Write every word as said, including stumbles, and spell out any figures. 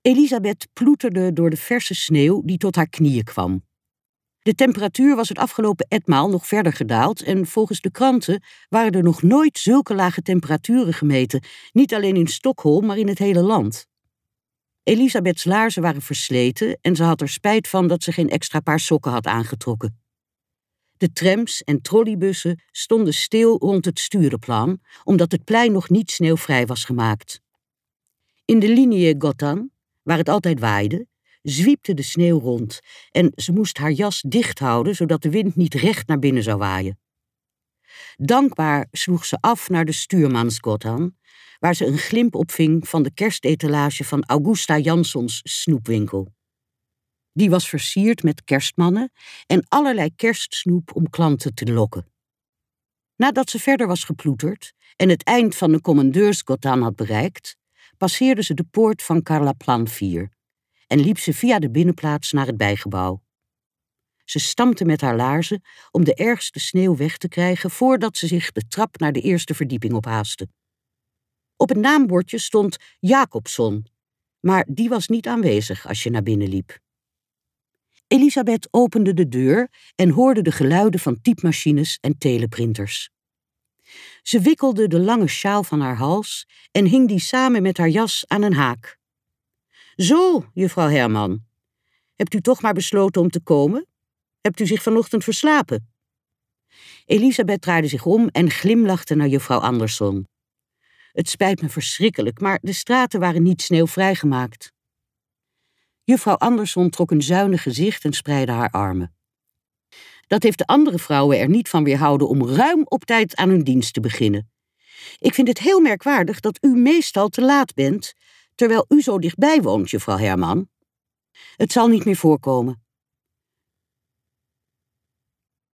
Elisabeth ploeterde door de verse sneeuw die tot haar knieën kwam. De temperatuur was het afgelopen etmaal nog verder gedaald en volgens de kranten waren er nog nooit zulke lage temperaturen gemeten, niet alleen in Stockholm, maar in het hele land. Elisabeths laarzen waren versleten en ze had er spijt van dat ze geen extra paar sokken had aangetrokken. De trams en trolleybussen stonden stil rond het Stureplan, omdat het plein nog niet sneeuwvrij was gemaakt. In de linie Gotthard, waar het altijd waaide, zwiepte de sneeuw rond en ze moest haar jas dicht houden, zodat de wind niet recht naar binnen zou waaien. Dankbaar sloeg ze af naar de Stuurmansgotthard, waar ze een glimp opving van de kerstetalage van Augusta Janssons snoepwinkel. Die was versierd met kerstmannen en allerlei kerstsnoep om klanten te lokken. Nadat ze verder was geploeterd en het eind van de Commandeursgotthard had bereikt, passeerde ze de poort van Karlaplan vier en liep ze via de binnenplaats naar het bijgebouw. Ze stampte met haar laarzen om de ergste sneeuw weg te krijgen voordat ze zich de trap naar de eerste verdieping ophaastte. Op het naambordje stond Jacobson, maar die was niet aanwezig als je naar binnen liep. Elisabeth opende de deur en hoorde de geluiden van typemachines en teleprinters. Ze wikkelde de lange sjaal van haar hals en hing die samen met haar jas aan een haak. Zo, juffrouw Herman, hebt u toch maar besloten om te komen? Hebt u zich vanochtend verslapen? Elisabeth draaide zich om en glimlachte naar juffrouw Andersson. Het spijt me verschrikkelijk, maar de straten waren niet sneeuwvrij gemaakt. Juffrouw Andersson trok een zuinig gezicht en spreidde haar armen. Dat heeft de andere vrouwen er niet van weerhouden om ruim op tijd aan hun dienst te beginnen. Ik vind het heel merkwaardig dat u meestal te laat bent, terwijl u zo dichtbij woont, juffrouw Herman. Het zal niet meer voorkomen.